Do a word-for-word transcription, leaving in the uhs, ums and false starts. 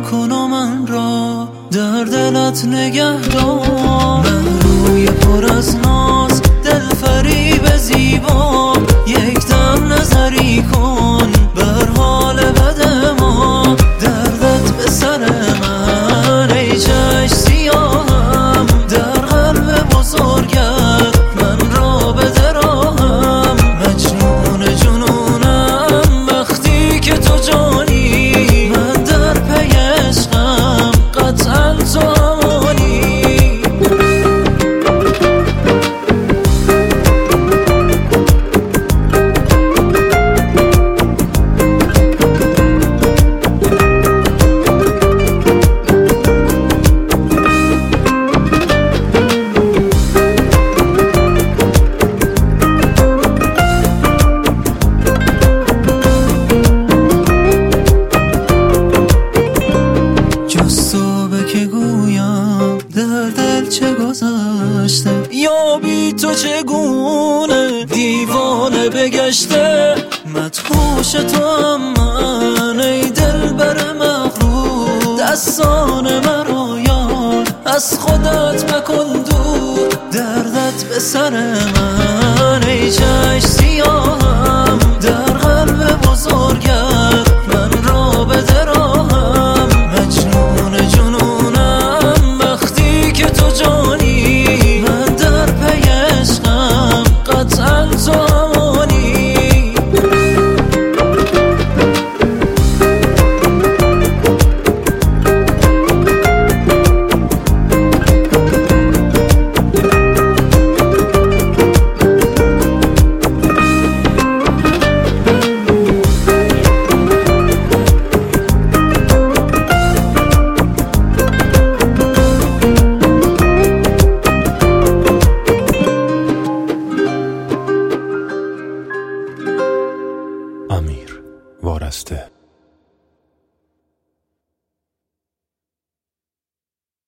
کن و من را در دلت نگه دار. من روی پر از ناز دل فریب زیبا، یک دم نظری کن بر حال بد ما. دردت به سر من ای چشم سیاهم، در قلب بزرگت من را به دراهم. مجنون جنونم وقتی که تو جانی، من در پی عشقم قطعا تو امانی. که گویم در دل چه گذشته، یا بی تو چگونه دیوانه بگشته. مدهوش تو هم من ای دلبر مغرور، دستان مرا یار از خودت مکن دور. دردت به سر من ای چشم سیاهم، در قلب بزرگت من را به دراهم. مجنون جنونم وقتی که تو جانی، من در پی عشقم قطعا تو امانی. امیر وارسته.